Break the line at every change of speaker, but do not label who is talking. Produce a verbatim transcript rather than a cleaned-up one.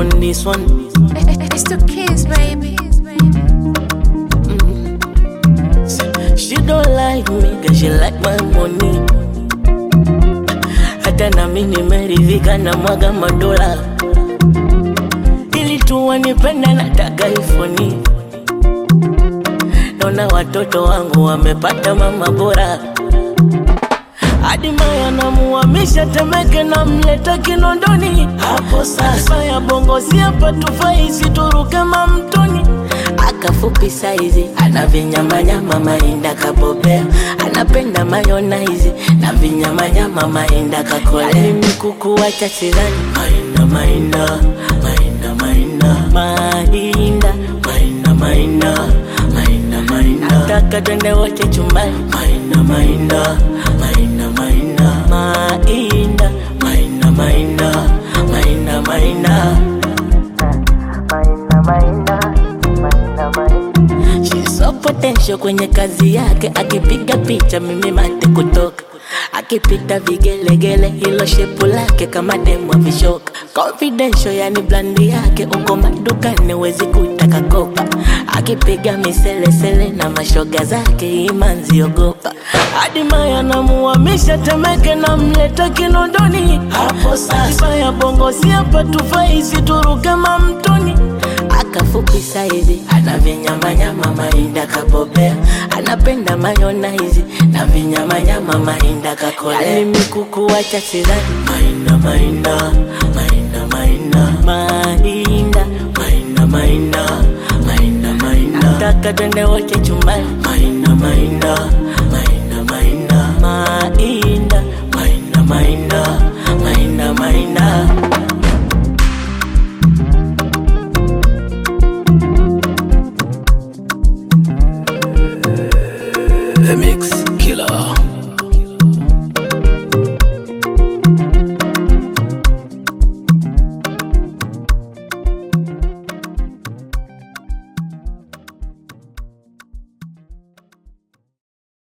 on this one.
It's the kids, baby.
Mm. She don't like me, cause she like my money. Hata na mimi nimeridhika na mwaga madola. Ili tu wanipenda nataka iPhone. Naona watoto wangu wamepata mama bora. Hadi Maya namuhamisha Temeke na mleta Kinondoni. Hapo sasa ya bongo si hapa tufaisi turuke mamtoni. Akafupi saizi, ana vinyama nyama mainda kabobea. Anapenda mayonnaise na vinyama nyama mainda kakole. Alimi kuku wacha sidhani. Mainda mainda, mainda mainda, mainda, mainda mainda, mainda mainda. Nataka twende wote chumbani. Mainda mainda, mainda mainda, mainda, mainda mainda, mainda mainda. She's so potential kwenye kazi yake. Akipiga picha mimi mate kutoka. Akipita vigelegele hilo shepu lake kama demo vishoka. Confidential yani blandi yake. Uko madukani wezi kutaka kopa. Akipiga misele sele na mashoga zake imanzi ogopa. Hadi Maya namuhamisha Temeke na mleta Kinondoni. Hapo sasa ya bongo si hapa tufaisi turuke mamtoni. Akafupi saizi, ana vinyama nyama mainda kabobea. Anapenda mayonnaise na vinyama nyama mainda kakole. Alimi kuku wacha sidhani. Mainda mainda, mainda mainda, mainda, mainda mainda, mainda mainda. Nataka twende wote chumbani. Mainda mainda, mainda mainda, mainda, mainda mainda, mainda mainda.
The Mix Killer.